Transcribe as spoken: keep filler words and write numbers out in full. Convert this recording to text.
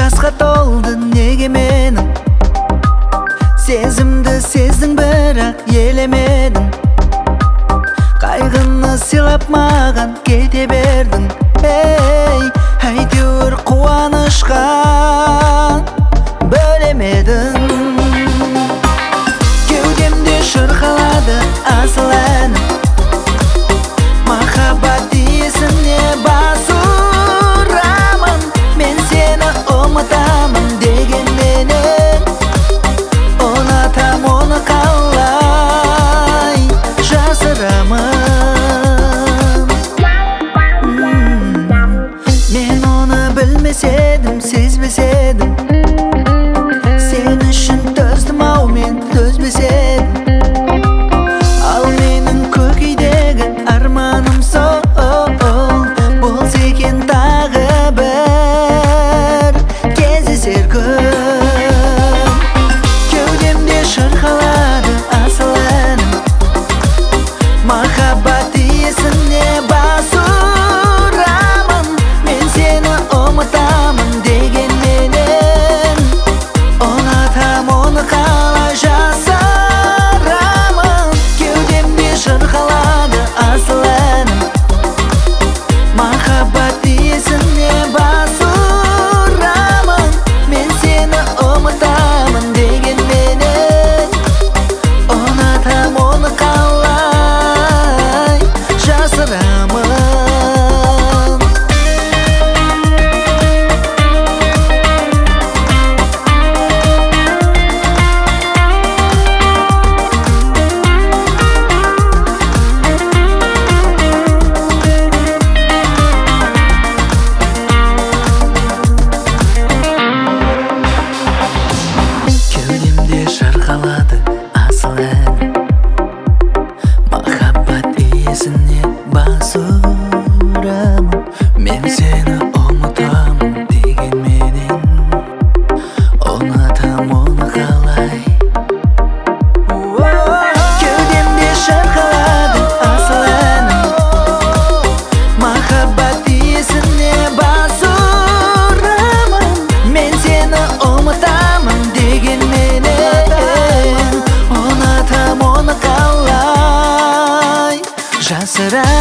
жасқа толды неге менің сезімді сездің бірақ елемедің қайғыны сыйлап маған кете бердің ей әйтеуір қуанышқа бөлемедің кеудемде шырқалады асыл әнім махаббат иесіне бас ұрамын мен сені ұмытамын дегенменен ұнатам оны қалай жасырамын мен оны білмес едім сезбес едім сен үшін төздім ау мен төзбес едім ал менің көкейдегі арманым сол болса екен тағы бір кездесер күн кеудемде шырқалады асыл әнім махаббат иесіне бас ұрамын мен сені ұмытамын дегенменен ұнатам оны қалай жасырамын кеудемде шырқалады асыл әнім махаббат иесіне бас ұрамын мен сені ұмытамын дегенменен ұнатам оны қалай жасырамын кеудемде шырқалады асыл әнім махаббат иесіне бас ұрамын мен сені ұмытамын дегенменен ұнатам оны қалай кеудемде шырқалады асыл әнім махаббат иесіне бас ұрамын мен сені ұмытамын дегенменен ұнатам оны қалай жасырамын